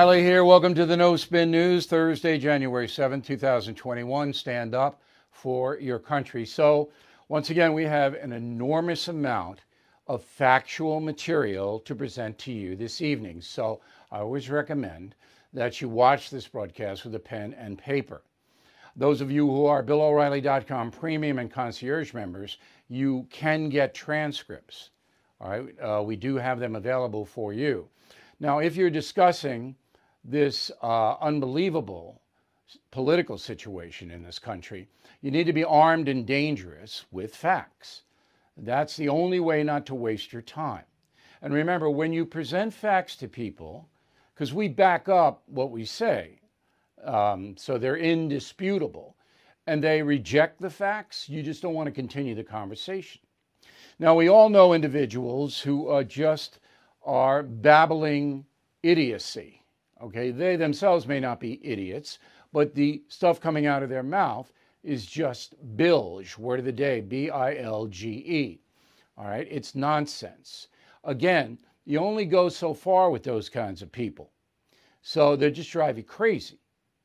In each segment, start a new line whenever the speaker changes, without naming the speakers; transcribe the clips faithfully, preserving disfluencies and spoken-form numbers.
O'Reilly here. Welcome to the No Spin News, Thursday, January seventh, two thousand twenty-one. Stand up for your country. So, once again, we have an enormous amount of factual material to present to you this evening. So, I always recommend that you watch this broadcast with a pen and paper. Those of you who are Bill O'Reilly dot com premium and concierge members, you can get transcripts. All right, uh, we do have them available for you. Now, if you're discussing this uh, unbelievable political situation in this country, you need to be armed and dangerous with facts. That's the only way not to waste your time. And remember, when you present facts to people, because we back up what we say, um, so they're indisputable, and they reject the facts, you just don't want to continue the conversation. Now, we all know individuals who uh, just are babbling idiocy, okay? They themselves may not be idiots, but the stuff coming out of their mouth is just bilge, word of the day, B I L G E, all right? It's nonsense. Again, you only go so far with those kinds of people, so they just drive you crazy.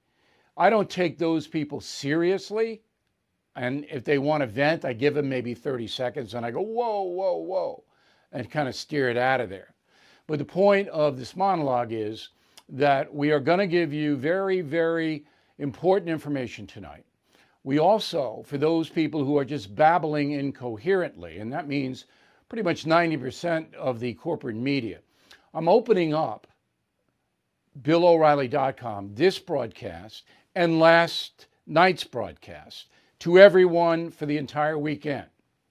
I don't take those people seriously, and if they want to vent, I give them maybe thirty seconds, and I go, whoa, whoa, whoa, and kind of steer it out of there. But the point of this monologue is that we are going to give you very, very important information tonight. We also, for those people who are just babbling incoherently, and that means pretty much ninety percent of the corporate media, I'm opening up Bill O'Reilly dot com, this broadcast, and last night's broadcast to everyone for the entire weekend.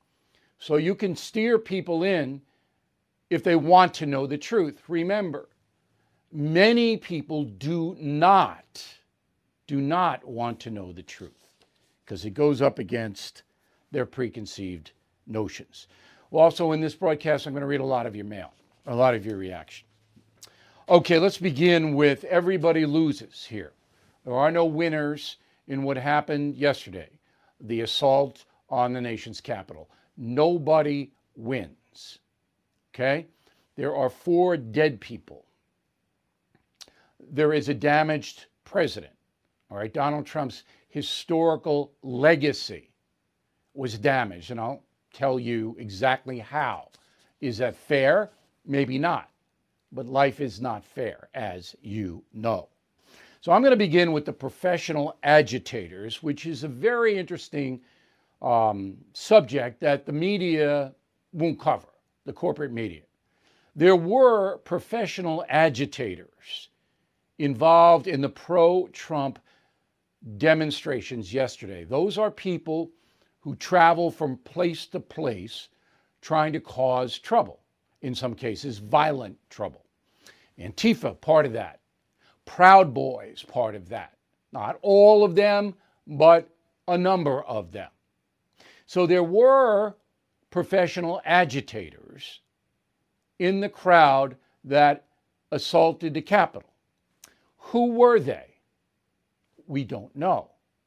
So you can steer people in if they want to know the truth. Remember, many people do not, do not want to know the truth because it goes up against their preconceived notions. Well, also in this broadcast, I'm going to read a lot of your mail, a lot of your reaction. Okay, let's begin with everybody loses here. There are no winners in what happened yesterday, the assault on the nation's capital. Nobody wins. Okay? There are four dead people. There is a damaged president. All right? Donald Trump's historical legacy was damaged, and I'll tell you exactly how. Is that fair? Maybe not. But life is not fair, as you know. So I'm going to begin with the professional agitators, which is a very interesting um, subject that the media won't cover, the corporate media. There were professional agitators involved in the pro-Trump demonstrations yesterday. Those are people who travel from place to place trying to cause trouble, in some cases violent trouble. Antifa, part of that. Proud Boys, part of that. Not all of them, but a number of them. So there were professional agitators in the crowd that assaulted the Capitol. Who were they? We don't know.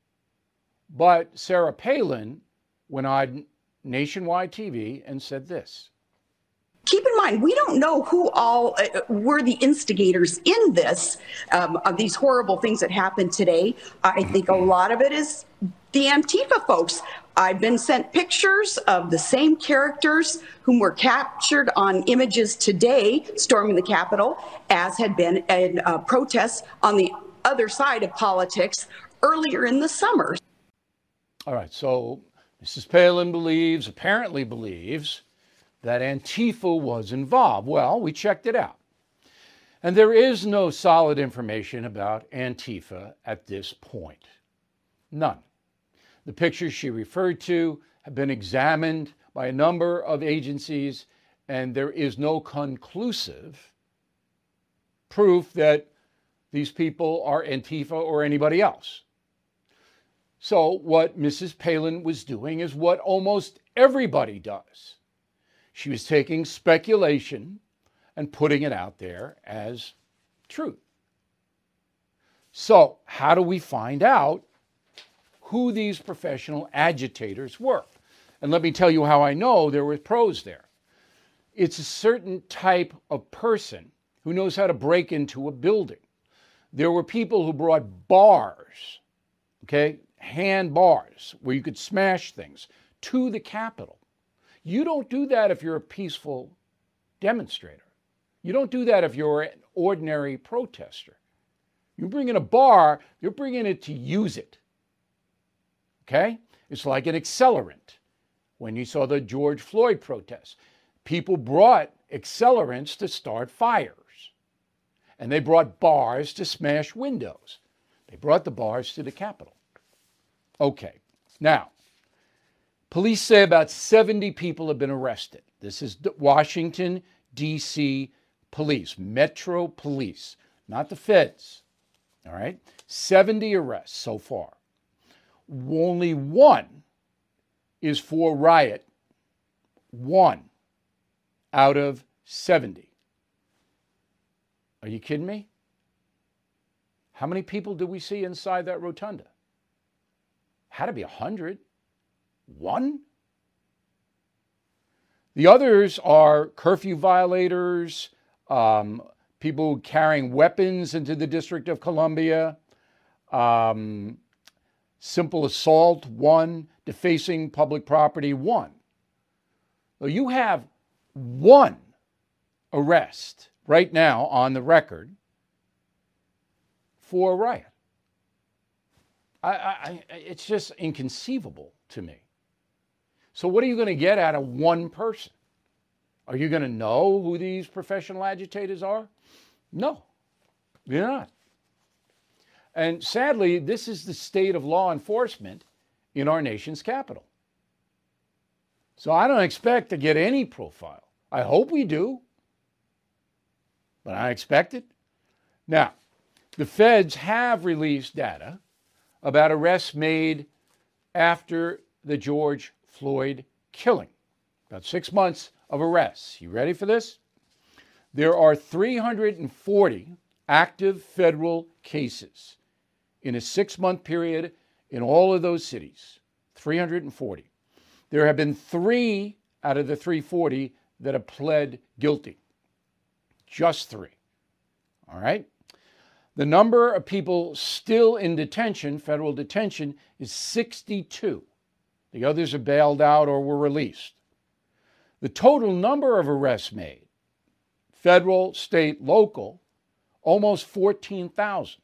But Sarah Palin went on nationwide T V and said this.
Keep in mind, we don't know who all uh, were the instigators in this, um, of these horrible things that happened today. I think a lot of it is the Antifa folks. I've been sent pictures of the same characters whom were captured on images today storming the Capitol, as had been in uh, protests on the other side of politics earlier in the summer.
All right, so Missus Palin believes, apparently believes, that Antifa was involved. Well, we checked it out. And there is no solid information about Antifa at this point. None. The pictures she referred to have been examined by a number of agencies, and there is no conclusive proof that these people are Antifa or anybody else. So what Missus Palin was doing is what almost everybody does. She was taking speculation and putting it out there as truth. So how do we find out who these professional agitators were? And let me tell you how I know there were pros there. It's a certain type of person who knows how to break into a building. There were people who brought bars, okay, hand bars where you could smash things to the Capitol. You don't do that if you're a peaceful demonstrator. You don't do that if you're an ordinary protester. You bring in a bar, you're bringing it to use it. Okay? It's like an accelerant. When you saw the George Floyd protests, people brought accelerants to start fires. And they brought bars to smash windows. They brought the bars to the Capitol. Okay. Now, police say about seventy people have been arrested. This is Washington, D C police, Metro Police, not the feds. All right? seventy arrests so far. Only one is for riot. One out of seventy. Are you kidding me? How many people do we see inside that rotunda? Had to be a hundred. One? The others are curfew violators, um, people carrying weapons into the District of Columbia, um, simple assault, one, defacing public property, one. So you have one arrest right now on the record for a riot. I, I, it's just inconceivable to me. So what are you going to get out of one person? Are you going to know who these professional agitators are? No, you're not. And sadly, this is the state of law enforcement in our nation's capital. So I don't expect to get any profile. I hope we do, but I expect it. Now, the feds have released data about arrests made after the George Floyd killing. About six months of arrests. You ready for this? There are three hundred forty active federal cases in a six-month period in all of those cities. three hundred forty. There have been three out of the three hundred forty that have pled guilty. Just three. All right? The number of people still in detention, federal detention, is sixty-two. The others are bailed out or were released. The total number of arrests made, federal, state, local, almost fourteen thousand.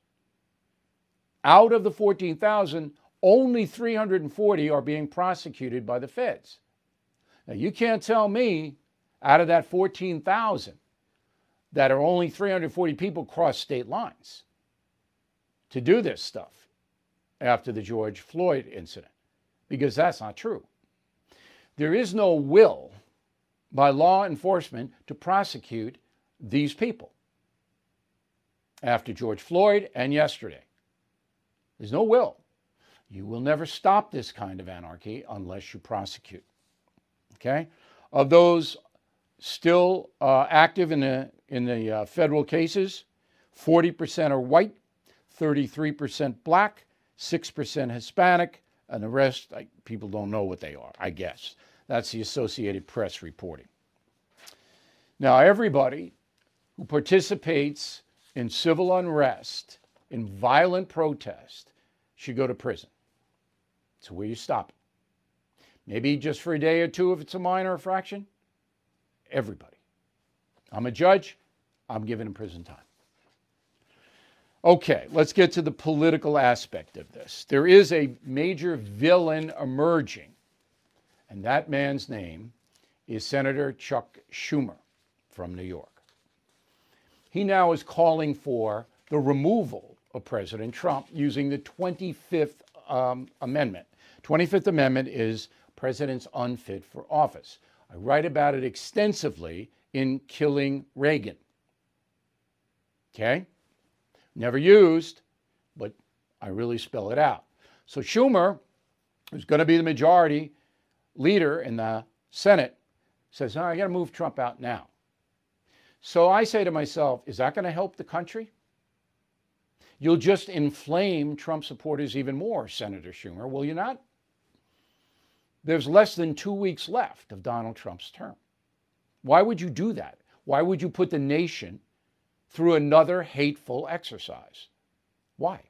Out of the fourteen thousand, only three hundred forty are being prosecuted by the feds. Now, you can't tell me out of that fourteen thousand that are only three hundred forty people cross state lines to do this stuff after the George Floyd incident, because that's not true. There is no will by law enforcement to prosecute these people after George Floyd and yesterday. There's no will. You will never stop this kind of anarchy unless you prosecute. Okay? Of those still uh, active in the, in the uh, federal cases, forty percent are white, thirty-three percent black, six percent Hispanic, and the rest, like, people don't know what they are, I guess. That's the Associated Press reporting. Now, everybody who participates in civil unrest, in violent protest, should go to prison. It's where you stop it. Maybe just for a day or two if it's a minor infraction. Everybody. I'm a judge. I'm giving them prison time. Okay, let's get to the political aspect of this. There is a major villain emerging, and that man's name is Senator Chuck Schumer from New York. He now is calling for the removal of President Trump using the twenty-fifth um, Amendment. twenty-fifth Amendment is presidents unfit for office. I write about it extensively in Killing Reagan. Okay? Never used, but I really spell it out. So Schumer, who's going to be the majority leader in the Senate, says, no, I got to move Trump out now. So I say to myself, is that going to help the country? You'll just inflame Trump supporters even more, Senator Schumer, will you not? There's less than two weeks left of Donald Trump's term. Why would you do that? Why would you put the nation through another hateful exercise? Why?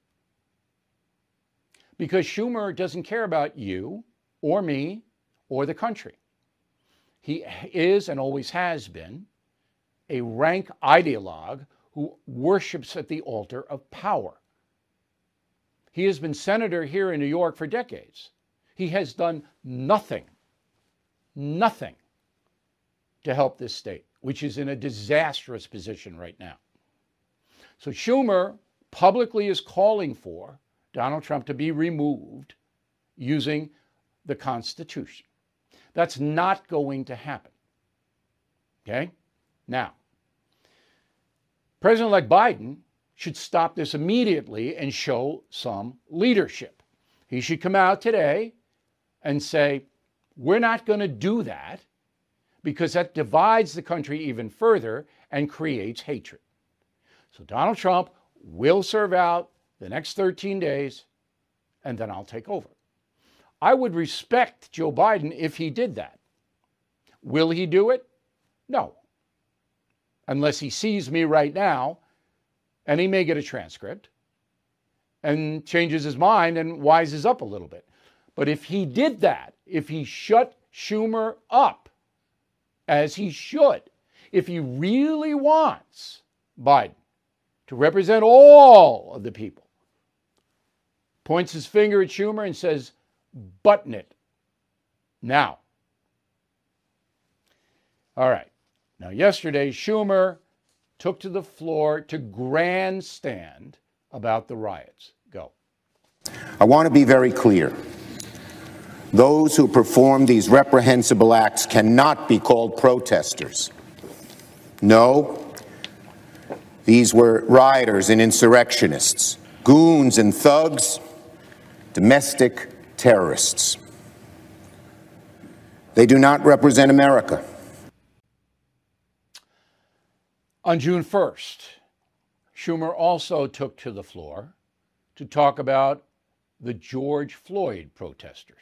Because Schumer doesn't care about you or me or the country. He is and always has been a rank ideologue who worships at the altar of power. He has been senator here in New York for decades. He has done nothing, nothing to help this state, which is in a disastrous position right now. So Schumer publicly is calling for Donald Trump to be removed using the Constitution. That's not going to happen. Okay? Now, President-elect Biden should stop this immediately and show some leadership. He should come out today and say, we're not going to do that because that divides the country even further and creates hatred. So Donald Trump will serve out the next thirteen days, and then I'll take over. I would respect Joe Biden if he did that. Will he do it? No. Unless he sees me right now, and he may get a transcript and changes his mind and wises up a little bit. But if he did that, if he shut Schumer up, as he should, if he really wants Biden to represent all of the people, points his finger at Schumer and says, button it now. All right. Now, yesterday, Schumer took to the floor to grandstand about the riots. Go.
I want to be very clear. Those who perform these reprehensible acts cannot be called protesters. No, these were rioters and insurrectionists, goons and thugs, domestic terrorists. They do not represent America.
On June first, Schumer also took to the floor to talk about the George Floyd protesters.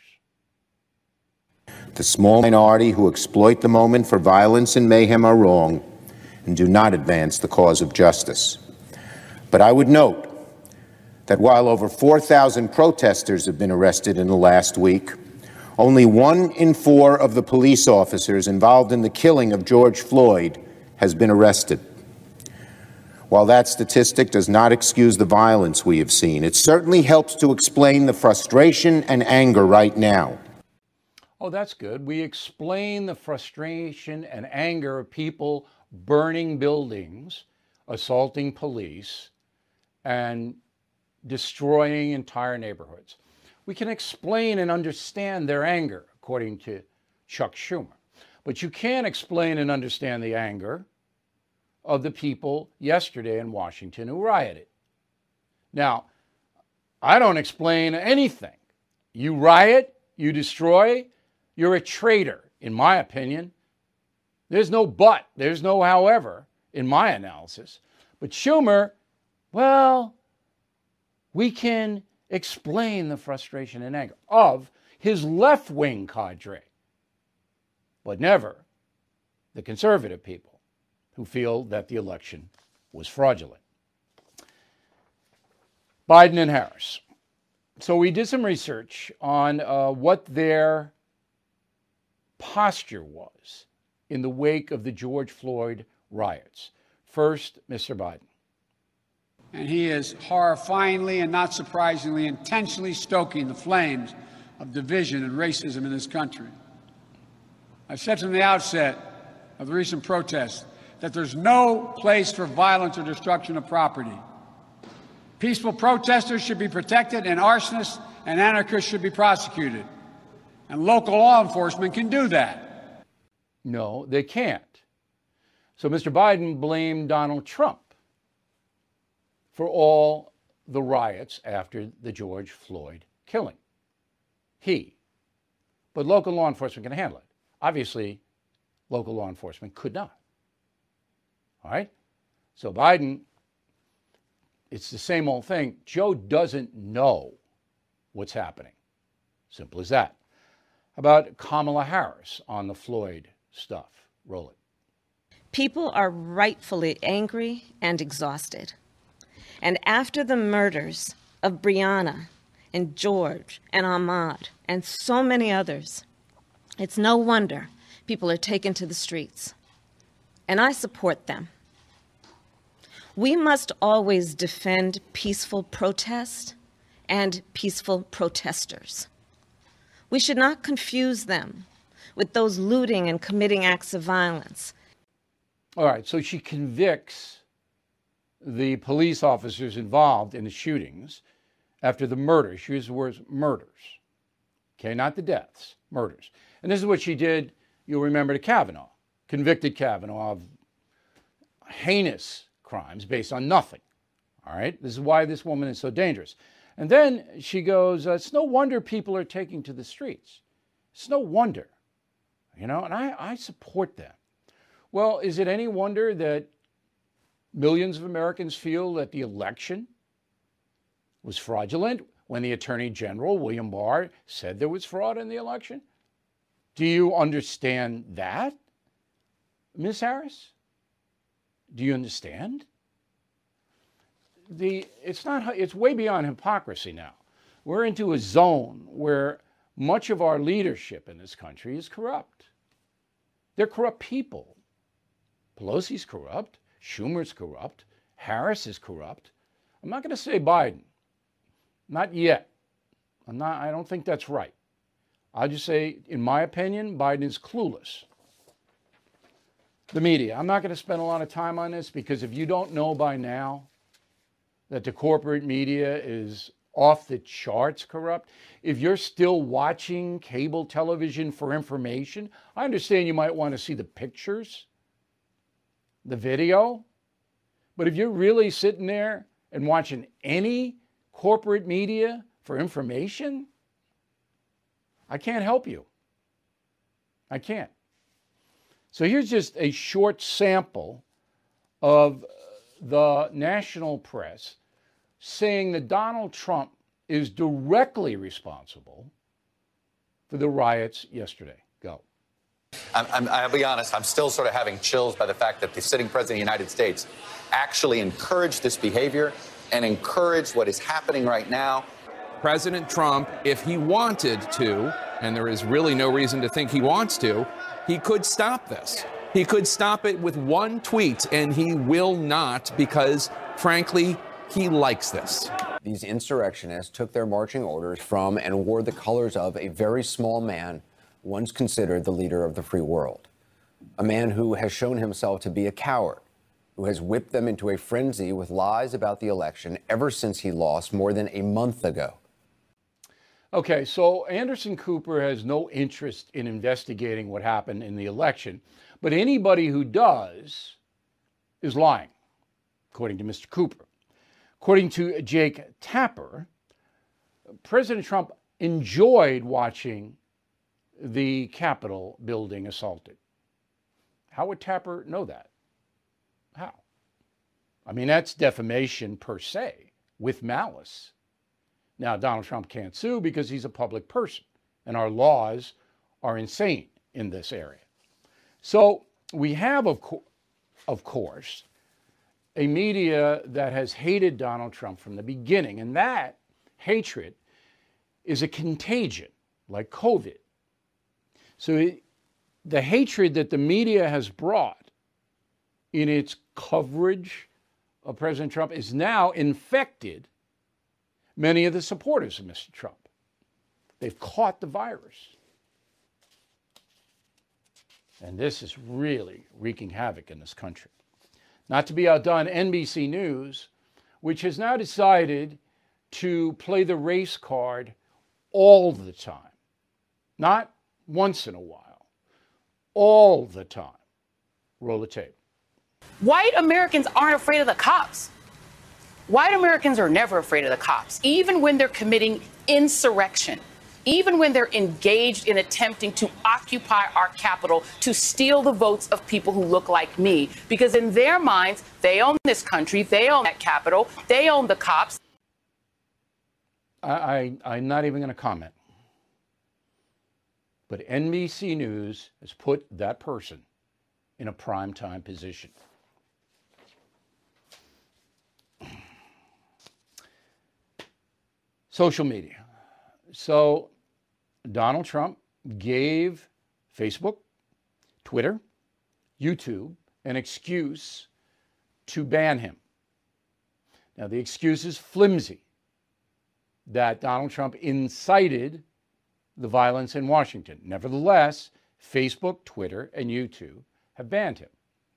The small minority who exploit the moment for violence and mayhem are wrong and do not advance the cause of justice. But I would note that while over four thousand protesters have been arrested in the last week, only one in four of the police officers involved in the killing of George Floyd has been arrested. While that statistic does not excuse the violence we have seen, it certainly helps to explain the frustration and anger right now.
Oh, that's good. We explain the frustration and anger of people burning buildings, assaulting police, and destroying entire neighborhoods. We can explain and understand their anger, according to Chuck Schumer. But you can't explain and understand the anger of the people yesterday in Washington who rioted. Now, I don't explain anything. You riot, you destroy, you're a traitor, in my opinion. There's no but, there's no however, in my analysis. But Schumer, well, we can explain the frustration and anger of his left-wing cadre, but never the conservative people who feel that the election was fraudulent. Biden and Harris. So we did some research on uh, what their posture was in the wake of the George Floyd riots. First, Mister Biden.
And he is horrifyingly and not surprisingly intentionally stoking the flames of division and racism in this country. I've said from the outset of the recent protests that there's no place for violence or destruction of property. Peaceful protesters should be protected, and arsonists and anarchists should be prosecuted. And local law enforcement can do that.
No, they can't. So Mister Biden blamed Donald Trump for all the riots after the George Floyd killing. He. But local law enforcement can handle it. Obviously, local law enforcement could not. All right? So Biden, it's the same old thing. Joe doesn't know what's happening. Simple as that. How about Kamala Harris on the Floyd stuff? Roll it.
People are rightfully angry and exhausted. And after the murders of Breonna and George and Ahmaud and so many others, it's no wonder people are taken to the streets. And I support them. We must always defend peaceful protest and peaceful protesters. We should not confuse them with those looting and committing acts of violence.
All right, so she convicts the police officers involved in the shootings after the murders. She used the words murders. Okay, not the deaths, murders. And this is what she did, you'll remember, to Kavanaugh. Convicted Kavanaugh of heinous crimes based on nothing. All right, this is why this woman is so dangerous. And then she goes, uh, it's no wonder people are taking to the streets. It's no wonder, you know, and I, I support that. Well, is it any wonder that millions of Americans feel that the election was fraudulent when the Attorney General, William Barr, said there was fraud in the election? Do you understand that, Miz Harris? Do you understand? The, it's not, it's way beyond hypocrisy now. We're into a zone where much of our leadership in this country is corrupt. They're corrupt people. Pelosi's corrupt. Schumer's corrupt. Harris is corrupt. I'm not going to say Biden. Not yet. I'm not, I don't think that's right. I'll just say, in my opinion, Biden is clueless. The media. I'm not going to spend a lot of time on this because if you don't know by now that the corporate media is off the charts corrupt, if you're still watching cable television for information, I understand you might want to see the pictures, the video, but if you're really sitting there and watching any corporate media for information, I can't help you. I can't. So here's just a short sample of the national press saying that Donald Trump is directly responsible for the riots yesterday. Go.
I'm, I'm, I'll be honest, I'm still sort of having chills by the fact that the sitting president of the United States actually encouraged this behavior and encouraged what is happening right now.
President Trump, if he wanted to, and there is really no reason to think he wants to, he could stop this. He could stop it with one tweet, and he will not because, frankly, he likes this.
These insurrectionists took their marching orders from and wore the colors of a very small man, once considered the leader of the free world. A man who has shown himself to be a coward, who has whipped them into a frenzy with lies about the election ever since he lost more than a month ago.
Okay, so Anderson Cooper has no interest in investigating what happened in the election, but anybody who does is lying, according to Mister Cooper. According to Jake Tapper, President Trump enjoyed watching the Capitol building assaulted. How would Tapper know that? How? I mean, that's defamation per se, with malice. Now, Donald Trump can't sue because he's a public person, and our laws are insane in this area. So we have, of, co- of course, a media that has hated Donald Trump from the beginning, and that hatred is a contagion, like COVID. So it, the hatred that the media has brought in its coverage of President Trump is now infected many of the supporters of Mister Trump. They've caught the virus. And this is really wreaking havoc in this country. Not to be outdone, N B C News, which has now decided to play the race card all the time, not once in a while, all the time. Roll the tape.
White Americans aren't afraid of the cops. White Americans are never afraid of the cops, even when they're committing insurrection, even when they're engaged in attempting to occupy our capital, to steal the votes of people who look like me. Because in their minds, they own this country, they own that capital, they own the cops.
I, I, I'm not even going to comment. But N B C News has put that person in a primetime position. social media. So Donald Trump gave Facebook, Twitter, YouTube an excuse to ban him. Now, the excuse is flimsy, that Donald Trump incited the violence in Washington. Nevertheless, Facebook, Twitter, and YouTube have banned him.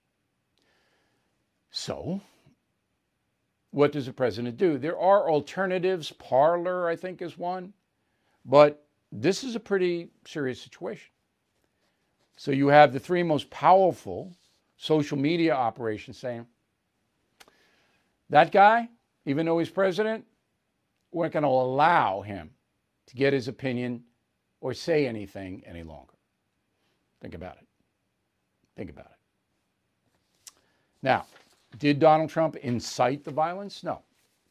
So, what does the president do? There are alternatives. Parler, I think, is one. But this is a pretty serious situation. So you have the three most powerful social media operations saying, that guy, even though he's president, we're not going to allow him to get his opinion or say anything any longer. Think about it. Think about it. Now, did Donald Trump incite the violence? No.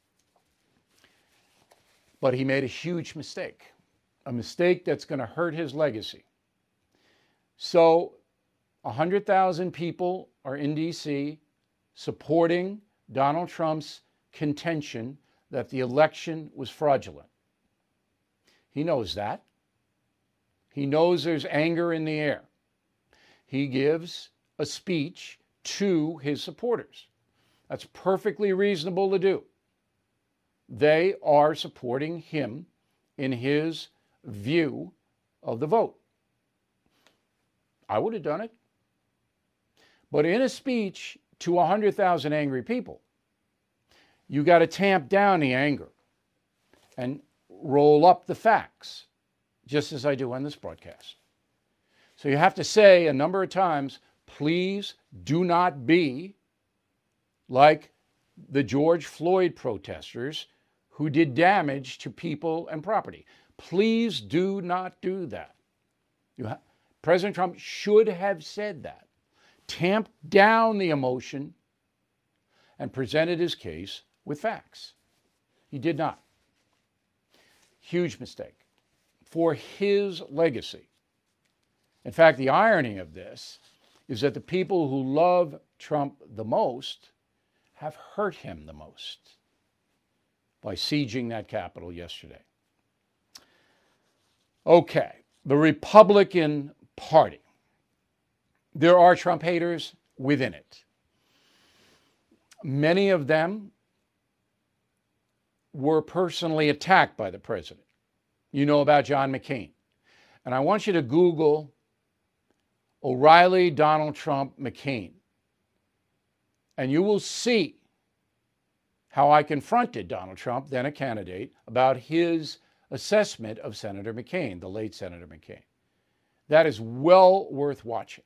But he made a huge mistake, a mistake that's going to hurt his legacy. So, one hundred thousand people are in D C supporting Donald Trump's contention that the election was fraudulent. He knows that. He knows there's anger in the air. He gives a speech to his supporters. That's perfectly reasonable to do. They are supporting him in his view of the vote. I would have done it. But in a speech to one hundred thousand angry people, you got to tamp down the anger and roll up the facts, just as I do on this broadcast. So you have to say a number of times, please do not be like the George Floyd protesters who did damage to people and property. Please do not do that. You ha- President Trump should have said that, tamped down the emotion, and presented his case with facts. He did not. Huge mistake for his legacy. In fact, the irony of this is that the people who love Trump the most have hurt him the most by sieging that Capitol yesterday. Okay, the Republican Party. There are Trump haters within it. Many of them were personally attacked by the president. You know about John McCain. And I want you to Google O'Reilly, Donald Trump, McCain. And you will see how I confronted Donald Trump, then a candidate, about his assessment of Senator McCain, the late Senator McCain. That is well worth watching.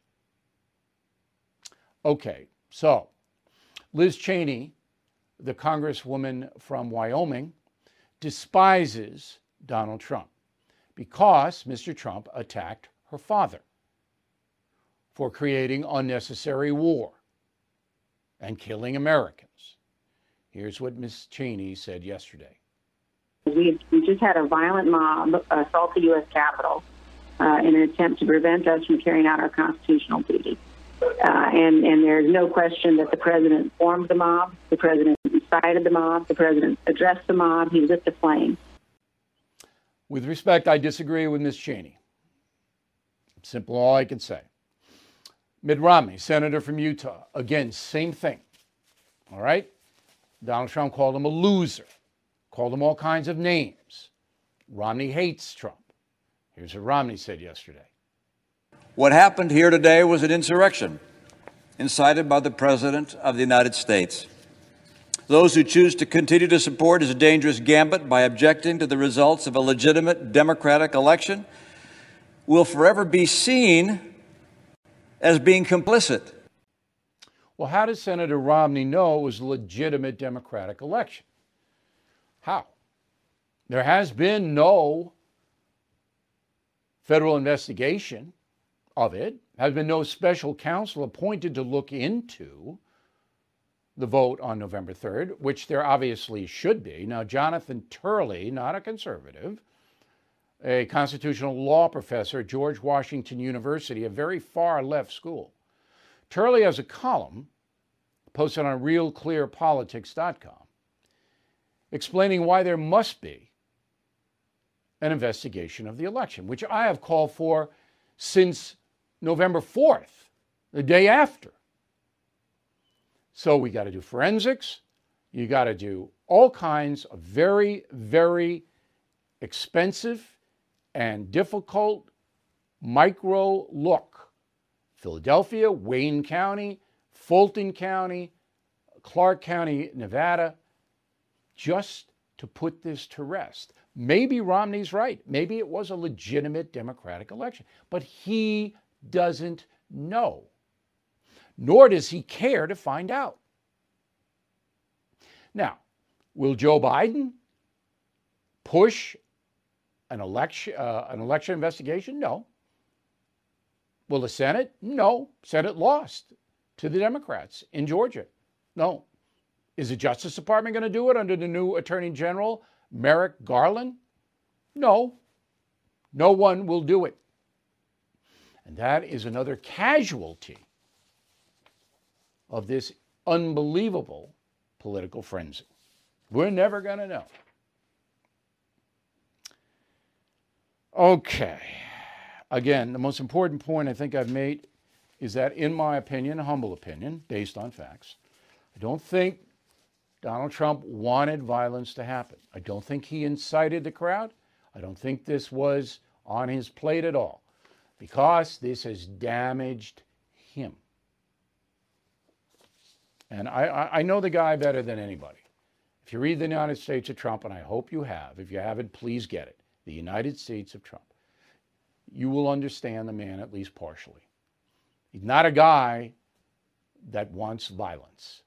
Okay, so Liz Cheney, the congresswoman from Wyoming, despises Donald Trump because Mister Trump attacked her father for creating unnecessary war and killing Americans. Here's what Miz Cheney said yesterday.
We, we just had a violent mob assault the U S Capitol uh, in an attempt to prevent us from carrying out our constitutional duty. Uh, and, and there's no question that the president formed the mob, the president incited the mob, the president addressed the mob, he lit the flame.
With respect, I disagree with Miz Cheney. Simple, all I can say. Mitt Romney, senator from Utah, again, same thing. All right? Donald Trump called him a loser, called him all kinds of names. Romney hates Trump. Here's what Romney said yesterday.
What happened here today was an insurrection incited by the President of the United States. Those who choose to continue to support his dangerous gambit by objecting to the results of a legitimate democratic election will forever be seen as being complicit.
Well, how does Senator Romney know it was a legitimate democratic election? How? There has been no federal investigation of it. There has been no special counsel appointed to look into the vote on November third, which there obviously should be. Now, Jonathan Turley, not a conservative, a constitutional law professor at George Washington University, a very far left school. Turley has a column posted on real clear politics dot com explaining why there must be an investigation of the election, which I have called for since November fourth, the day after. So we got to do forensics. You got to do all kinds of very, very expensive and difficult micro look. Philadelphia, Wayne County, Fulton County, Clark County, Nevada, just to put this to rest. Maybe Romney's right. Maybe it was a legitimate Democratic election, but he doesn't know, nor does he care to find out. Now, will Joe Biden push an election, uh, an election investigation? No. Will the Senate? No. Senate lost to the Democrats in Georgia. No. Is the Justice Department going to do it under the new Attorney General, Merrick Garland? No. No one will do it. And that is another casualty of this unbelievable political frenzy. We're never going to know. Okay. Again, the most important point I think I've made is that, in my opinion, a humble opinion, based on facts, I don't think Donald Trump wanted violence to happen. I don't think he incited the crowd. I don't think this was on his plate at all, because this has damaged him. And I, I know the guy better than anybody. If you read The United States of Trump, and I hope you have, if you haven't, please get it, The United States of Trump, you will understand the man at least partially. He's not a guy that wants violence.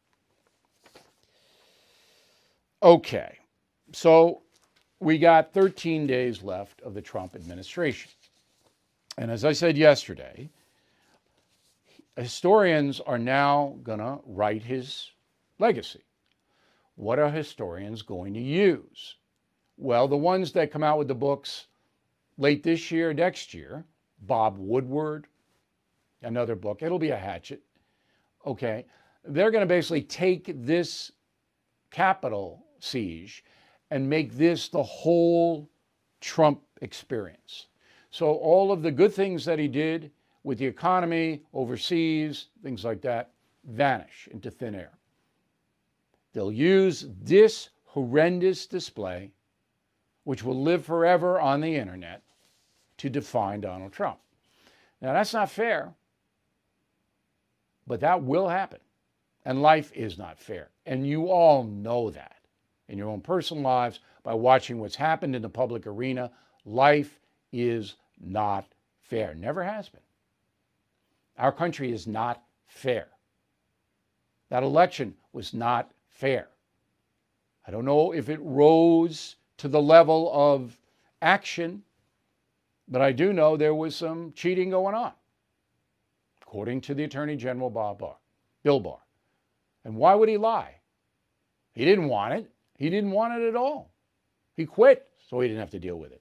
Okay, so we got thirteen days left of the Trump administration. And as I said yesterday, historians are now going to write his legacy. What are historians going to use? Well, the ones that come out with the books late this year, next year, Bob Woodward, another book, it'll be a hatchet, okay? They're going to basically take this Capitol siege and make this the whole Trump experience. So all of the good things that he did with the economy, overseas, things like that, vanish into thin air. They'll use this horrendous display, which will live forever on the internet, to define Donald Trump. Now, that's not fair, but that will happen. And life is not fair. And you all know that in your own personal lives by watching what's happened in the public arena. Life is not fair. Never has been. Our country is not fair. That election was not fair. I don't know if it rose to the level of action, but I do know there was some cheating going on, according to the Attorney General, Bob Barr, Bill Barr. And why would he lie? He didn't want it. He didn't want it at all. He quit, so he didn't have to deal with it.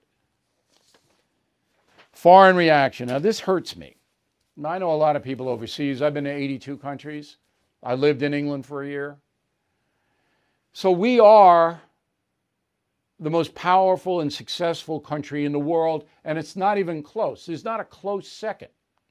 Foreign reaction. Now, this hurts me. I know a lot of people overseas. I've been to eighty-two countries. I lived in England for a year. So we are the most powerful and successful country in the world, and it's not even close. There's not a close second.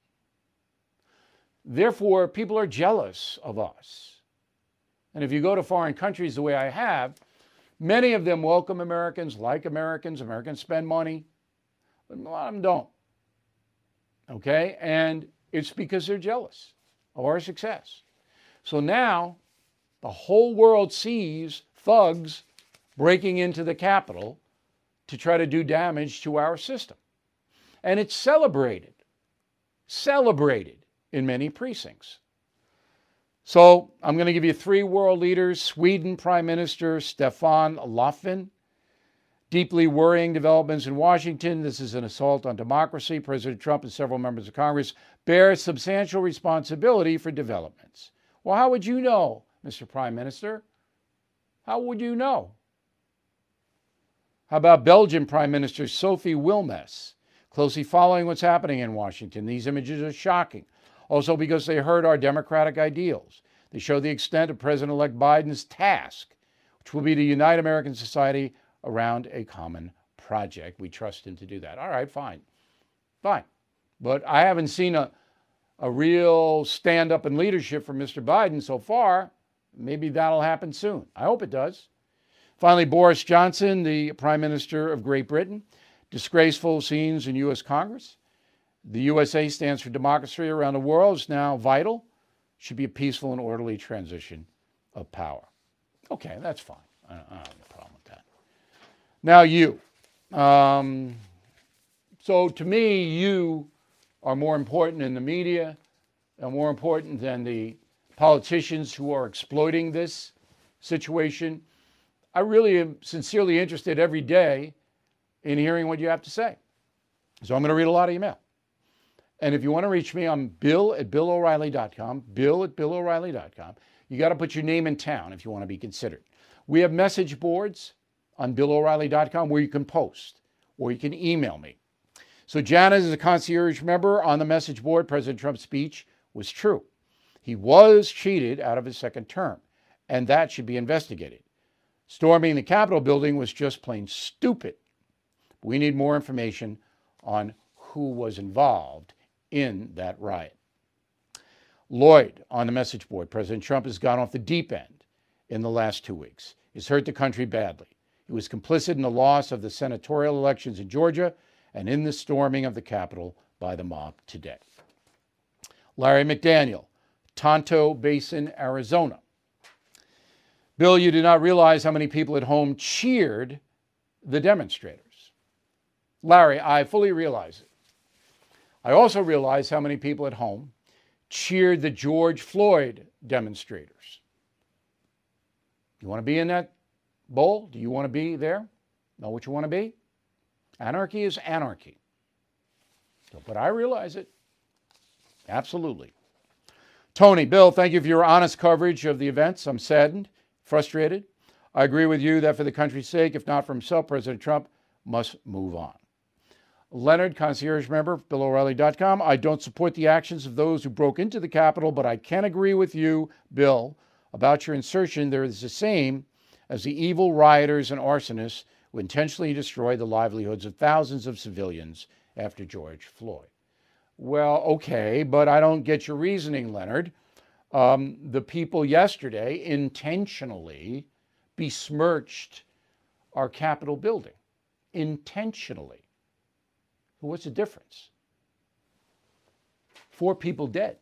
Therefore, people are jealous of us. And if you go to foreign countries the way I have, many of them welcome Americans, like Americans. Americans spend money, but a lot of them don't. Okay? And it's because they're jealous of our success. So now the whole world sees thugs breaking into the Capitol to try to do damage to our system. And it's celebrated, celebrated in many precincts. So I'm going to give you three world leaders. Sweden Prime Minister Stefan Löfven. Deeply worrying developments in Washington. This is an assault on democracy. President Trump and several members of Congress bear substantial responsibility for developments. Well, how would you know, Mister Prime Minister? How would you know? How about Belgian Prime Minister Sophie Wilmès? Closely following what's happening in Washington. These images are shocking. Also because they hurt our democratic ideals. They show the extent of President-elect Biden's task, which will be to unite American society around a common project. We trust him to do that. All right, fine. Fine. But I haven't seen a, a real stand-up in leadership from Mister Biden so far. Maybe that'll happen soon. I hope it does. Finally, Boris Johnson, the Prime Minister of Great Britain. Disgraceful scenes in U S Congress. The U S A stands for democracy around the world. It's now vital. Should be a peaceful and orderly transition of power. Okay, that's fine. I don't, I don't have a problem with that. Now you. Um, so to me, you are more important in the media and more important than the politicians who are exploiting this situation. I really am sincerely interested every day in hearing what you have to say. So I'm going to read a lot of email. And if you want to reach me, I'm bill at bill o'reilly dot com, bill at bill o'reilly dot com. You got to put your name in town if you want to be considered. We have message boards on bill o'reilly dot com where you can post or you can email me. So Janet is a concierge member on the message board. President Trump's speech was true. He was cheated out of his second term, and that should be investigated. Storming the Capitol building was just plain stupid. We need more information on who was involved in that riot. Lloyd on the message board. President Trump has gone off the deep end in the last two weeks. He's hurt the country badly. He was complicit in the loss of the senatorial elections in Georgia and in the storming of the Capitol by the mob today. Larry McDaniel, Tonto Basin, Arizona. Bill, you do not realize how many people at home cheered the demonstrators. Larry, I fully realize it. I also realize how many people at home cheered the George Floyd demonstrators. You want to be in that bowl? Do you want to be there? Know what you want to be? Anarchy is anarchy. So, but I realize it. Absolutely. Tony, Bill, thank you for your honest coverage of the events. I'm saddened, frustrated. I agree with you that for the country's sake, if not for himself, President Trump must move on. Leonard, concierge member, bill o'reilly dot com. I don't support the actions of those who broke into the Capitol, but I can agree with you, Bill, about your insertion. There is the same as the evil rioters and arsonists who intentionally destroyed the livelihoods of thousands of civilians after George Floyd. Well, okay, but I don't get your reasoning, Leonard. Um, the people yesterday intentionally besmirched our Capitol building. Intentionally. What's the difference? Four people dead.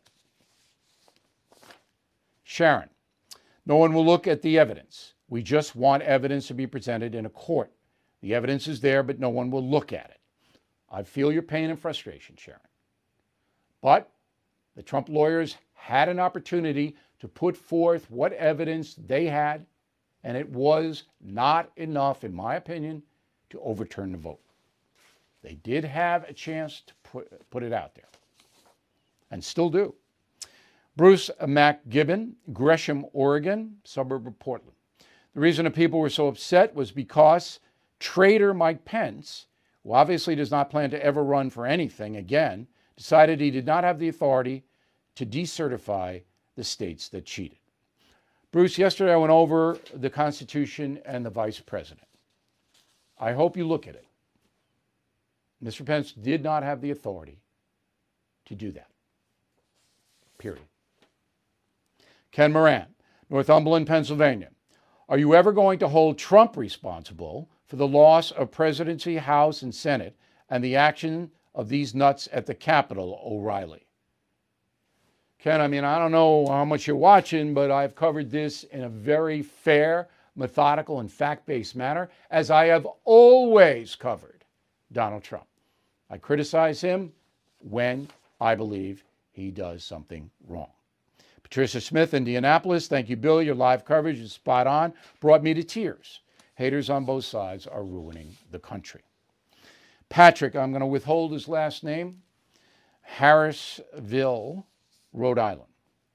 Sharon, no one will look at the evidence. We just want evidence to be presented in a court. The evidence is there, but no one will look at it. I feel your pain and frustration, Sharon. But the Trump lawyers had an opportunity to put forth what evidence they had, and it was not enough, in my opinion, to overturn the vote. They did have a chance to put, put it out there, and still do. Bruce McGibbon, Gresham, Oregon, suburb of Portland. The reason the people were so upset was because traitor Mike Pence, who obviously does not plan to ever run for anything again, decided he did not have the authority to decertify the states that cheated. Bruce, yesterday I went over the Constitution and the Vice President. I hope you look at it. Mister Pence did not have the authority to do that. Period. Ken Moran, Northumberland, Pennsylvania. Are you ever going to hold Trump responsible for the loss of presidency, House, and Senate and the action of these nuts at the Capitol, O'Reilly? Ken, I mean, I don't know how much you're watching, but I've covered this in a very fair, methodical, and fact-based manner, as I have always covered Donald Trump. I criticize him when I believe he does something wrong. Patricia Smith, Indianapolis. Thank you, Bill. Your live coverage is spot on. Brought me to tears. Haters on both sides are ruining the country. Patrick, I'm going to withhold his last name, Harrisville, Rhode Island.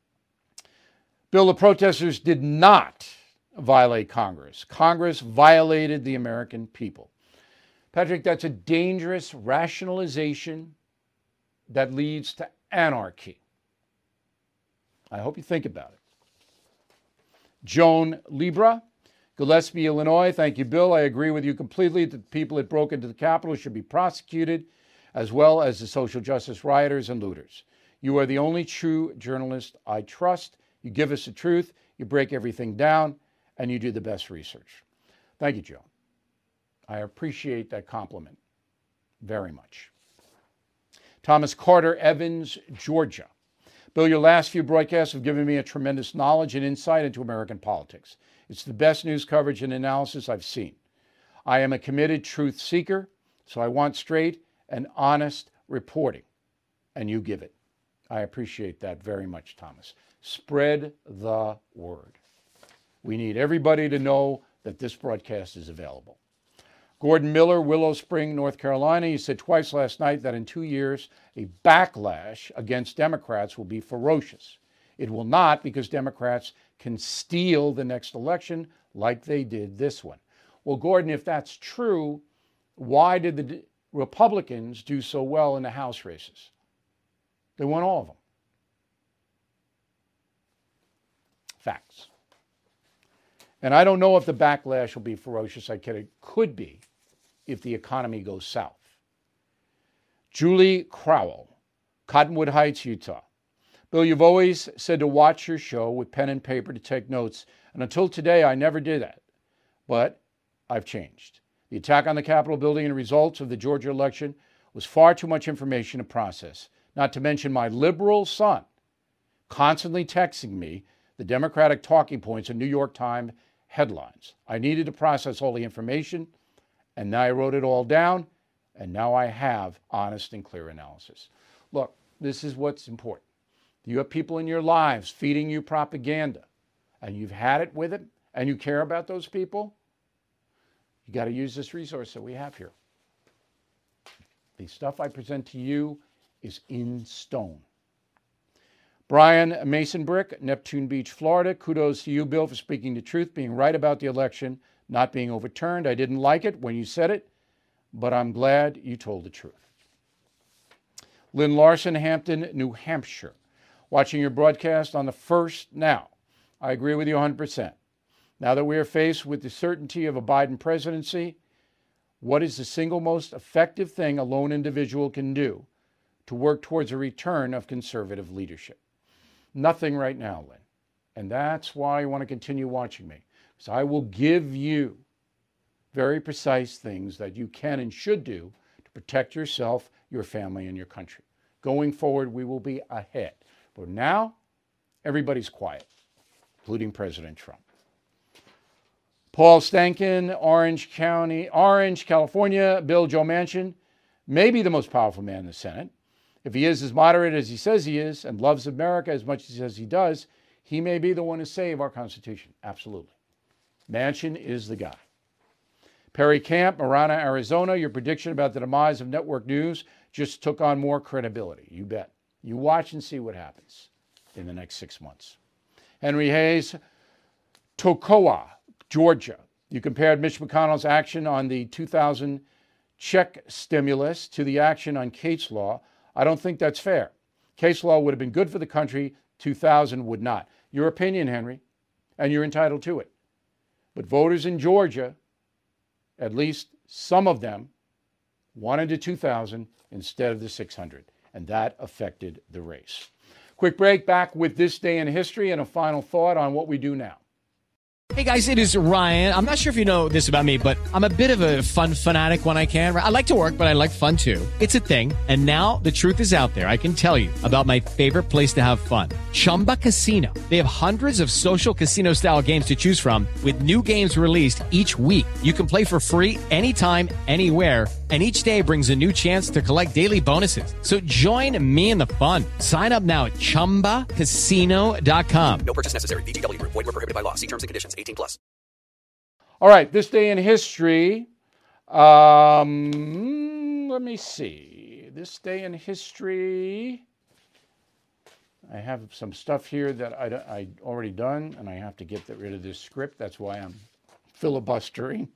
Bill, the protesters did not violate Congress. Congress violated the American people. Patrick, that's a dangerous rationalization that leads to anarchy. I hope you think about it. Joan Libra, Gillespie, Illinois. Thank you, Bill. I agree with you completely that the people that broke into the Capitol should be prosecuted, as well as the social justice rioters and looters. You are the only true journalist I trust. You give us the truth, you break everything down, and you do the best research. Thank you, Joe. I appreciate that compliment very much. Thomas Carter, Evans, Georgia. Bill, your last few broadcasts have given me a tremendous knowledge and insight into American politics. It's the best news coverage and analysis I've seen. I am a committed truth seeker, so I want straight and honest reporting, and you give it. I appreciate that very much, Thomas. Spread the word. We need everybody to know that this broadcast is available. Gordon Miller, Willow Spring, North Carolina. He said twice last night that in two years, a backlash against Democrats will be ferocious. It will not, because Democrats can steal the next election like they did this one. Well, Gordon, if that's true, why did the Republicans do so well in the House races? They won all of them. Facts. And I don't know if the backlash will be ferocious. I it could be if the economy goes south. Julie Crowell, Cottonwood Heights, Utah. Bill, you've always said to watch your show with pen and paper to take notes, and until today, I never did that. But I've changed. The attack on the Capitol building and results of the Georgia election was far too much information to process, not to mention my liberal son constantly texting me the Democratic talking points in New York Times headlines. I needed to process all the information, and now I wrote it all down, and now I have honest and clear analysis. Look, this is what's important. You have people in your lives feeding you propaganda, and you've had it with it, and you care about those people, you got to use this resource that we have here. The stuff I present to you is in stone. Brian Mason Brick, Neptune Beach, Florida. Kudos to you, Bill, for speaking the truth, being right about the election, not being overturned. I didn't like it when you said it, but I'm glad you told the truth. Lynn Larson, Hampton, New Hampshire. Watching your broadcast on the first now. I agree with you one hundred percent. Now that we are faced with the certainty of a Biden presidency, what is the single most effective thing a lone individual can do to work towards a return of conservative leadership? Nothing right now, Lynn. And that's why I want to continue watching me, because I will give you very precise things that you can and should do to protect yourself, your family, and your country. Going forward, we will be ahead. But now, everybody's quiet, including President Trump. Paul Stankin, Orange County, Orange, California. Bill, Joe Manchin, maybe the most powerful man in the Senate. If he is as moderate as he says he is and loves America as much as he says he does, he may be the one to save our Constitution. Absolutely. Manchin is the guy. Perry Camp, Marana, Arizona. Your prediction about the demise of network news just took on more credibility. You bet. You watch and see what happens in the next six months. Henry Hayes, Toccoa, Georgia. You compared Mitch McConnell's action on the two thousand check stimulus to the action on Kate's Law. I don't think that's fair. Kate's Law would have been good for the country. two thousand would not. Your opinion, Henry, and you're entitled to it. But voters in Georgia, at least some of them, wanted the two thousand instead of the six hundred. And that affected the race. Quick break, back with This Day in History and a final thought on what we do now.
Hey guys, it is Ryan. I'm not sure if you know this about me, but I'm a bit of a fun fanatic when I can. I like to work, but I like fun too. It's a thing. And now the truth is out there. I can tell you about my favorite place to have fun. Chumba Casino. They have hundreds of social casino style games to choose from with new games released each week. You can play for free anytime, anywhere. And each day brings a new chance to collect daily bonuses. So join me in the fun. Sign up now at chumba casino dot com.
No purchase necessary. V G W Group. Void where prohibited by law. See terms and conditions. eighteen plus.
All right, This Day in History. Um, let me see. This Day in History. I have some stuff here that I, I already done, and I have to get rid of this script. That's why I'm filibustering.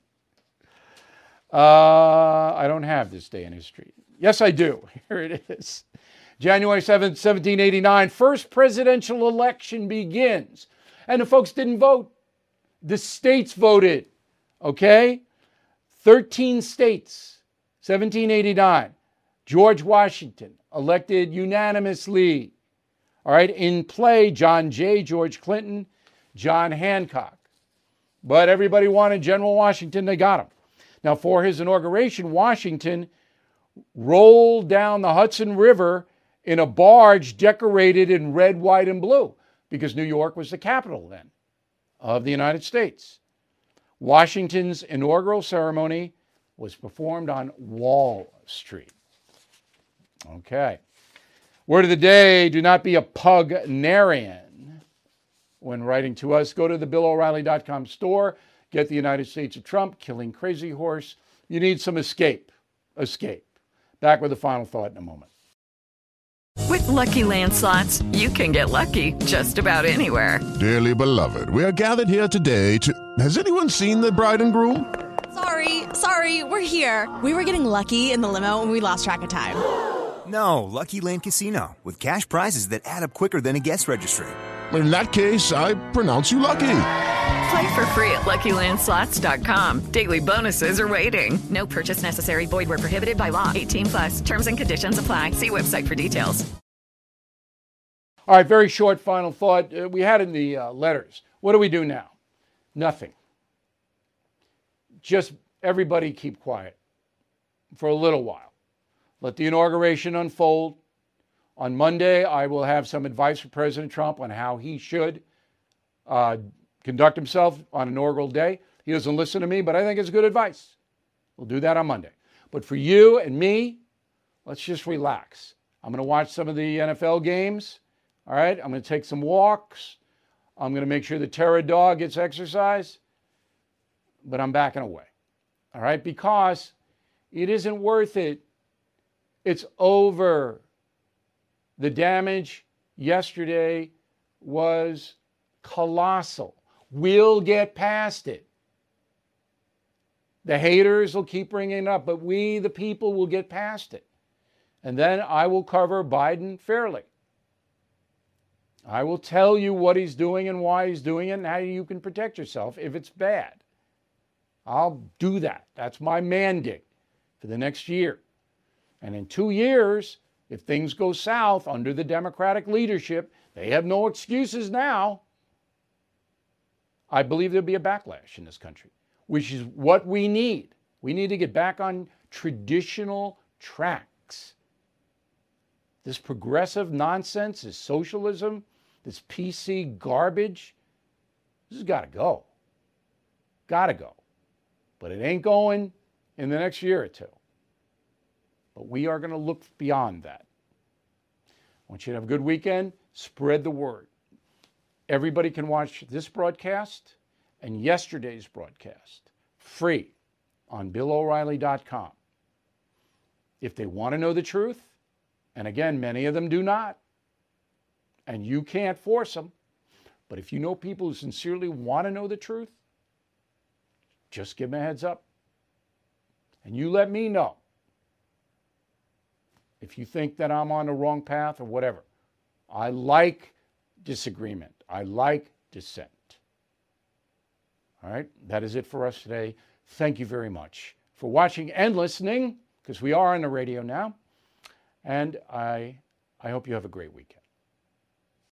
Uh, I don't have This Day in History. Yes, I do. Here it is. January seventh, seventeen eighty-nine, first presidential election begins. And the folks didn't vote. The states voted, okay? thirteen states, seventeen eighty-nine. George Washington, elected unanimously. All right, in play, John Jay, George Clinton, John Hancock. But everybody wanted General Washington, they got him. Now, for his inauguration, Washington rolled down the Hudson River in a barge decorated in red, white, and blue, because New York was the capital then of the United States. Washington's inaugural ceremony was performed on Wall Street. Okay. Word of the day, do not be a pugnarian. When writing to us, go to the Bill O'Reilly dot com store, get the United States of Trump, Killing Crazy Horse. You need some escape. Escape. Back with the final thought in a moment.
With Lucky Land Slots, you can get lucky just about anywhere.
Dearly beloved, we are gathered here today to... Has anyone seen the bride and groom?
Sorry, sorry, we're here. We were getting lucky in the limo and we lost track of time.
No, Lucky Land Casino, with cash prizes that add up quicker than a guest registry.
In that case, I pronounce you lucky.
Play for free at Lucky Land Slots dot com. Daily bonuses are waiting.
No purchase necessary. Void where prohibited by law. eighteen plus. Terms and conditions apply. See website for details.
All right, very short final thought. Uh, we had in the uh, letters. What do we do now? Nothing. Just everybody keep quiet for a little while. Let the inauguration unfold. On Monday, I will have some advice for President Trump on how he should uh, conduct himself on inaugural day. He doesn't listen to me, but I think it's good advice. We'll do that on Monday. But for you and me, let's just relax. I'm going to watch some of the N F L games. All right, I'm going to take some walks. I'm going to make sure the Terra dog gets exercise. But I'm backing away. All right, because it isn't worth it. It's over. The damage yesterday was colossal. We'll get past it. The haters will keep bringing it up, but we, the people, will get past it. And then I will cover Biden fairly. I will tell you what he's doing and why he's doing it and how you can protect yourself if it's bad. I'll do that. That's my mandate for the next year. And in two years, if things go south under the Democratic leadership, they have no excuses now. I believe there'll be a backlash in this country, which is what we need. We need to get back on traditional tracks. This progressive nonsense, this socialism, this P C garbage, this has got to go. Got to go. But it ain't going in the next year or two. But we are going to look beyond that. I want you to have a good weekend. Spread the word. Everybody can watch this broadcast and yesterday's broadcast free on Bill O'Reilly dot com. If they want to know the truth, and again, many of them do not, and you can't force them, but if you know people who sincerely want to know the truth, just give them a heads up. And you let me know if you think that I'm on the wrong path or whatever. I like disagreement. I like dissent. All right, that is it for us today. Thank you very much for watching and listening, because we are on the radio now. And I, I hope you have a great weekend.